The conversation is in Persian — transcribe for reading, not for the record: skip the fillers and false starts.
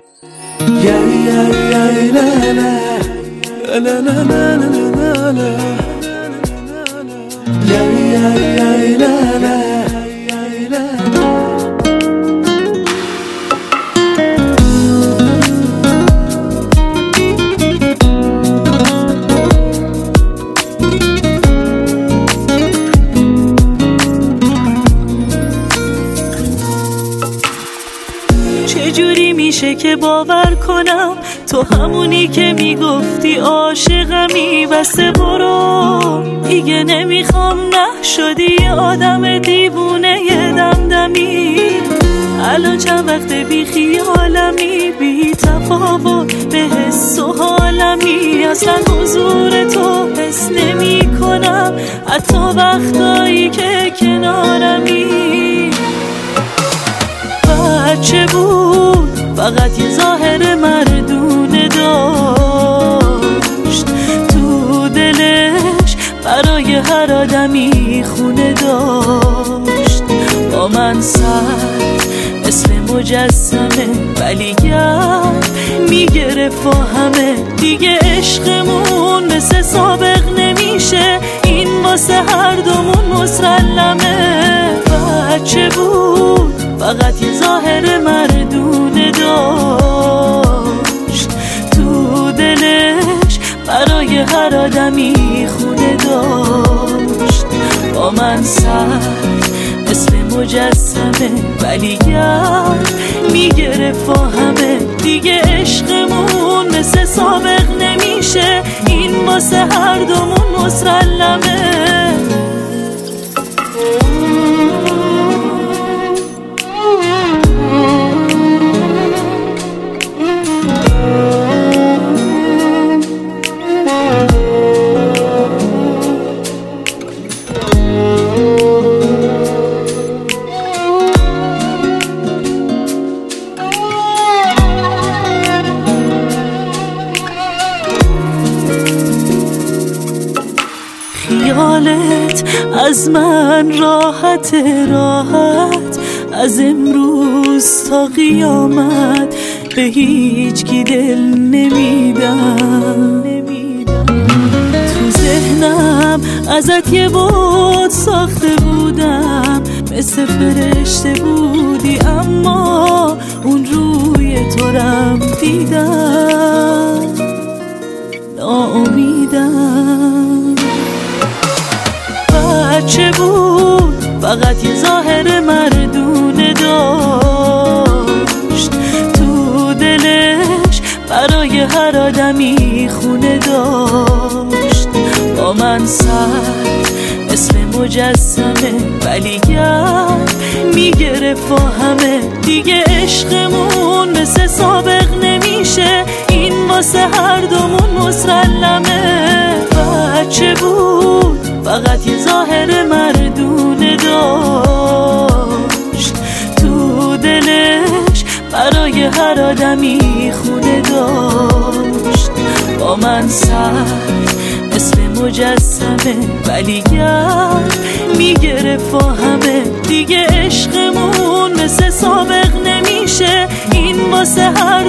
چجوری میشه که باور کنم تو همونی که میگفتی عاشقمی؟ بسه برو دیگه نمیخوام، نه شدی یه آدم دیوونه یه دمدمی. الان چند وقت بی خیالمی، بی تفاوت به حس و حالمی. اصلا حضور تو حس نمی کنم حتی وقتایی که کنارمی. بچه بود فقط یه ظاهر مردونه داشت، تو دلش برای هر آدمی خونه داشت. با من سر مثل مجسمه ولی گرد میگرفت و همه دیگه عشقمون مثل سابق نمیشه، این واسه هر دومون مسلمه. بچه بود فقط یه ظاهر مردونه داشت، تو دلش برای هر آدمی خونه داشت. با من سر مثل مجسمه ولی گرد میگرفت و همه دیگه عشقمون مثل سابق نمیشه، این واسه هر دومون مسلمه. خیالت از من راحت از امروز تا قیامت به هیچ کی دل نمیدم. تو ذهنم ازت یه بود ساخته بودم، مثل فرشته بودی اما اون روی تو رم دیدم، ناامیدم. بچه بود فقط یه ظاهر مردونه داشت، تو دلش برای هر آدمی خونه داشت. با من سر مثل مجسمه ولی گرد میگرفت و همه دیگه عشقمون مثل سابق نمیشه، این واسه هر دومون مسلمه. بچه بود فقط یه ظاهر مردونه داشت، تو دلش برای هر آدمی خونه داشت. با من سر مثل مجسمه ولی گرد میگرفت و همه دیگه عشقمون مثل سابق نمیشه، این واسه هر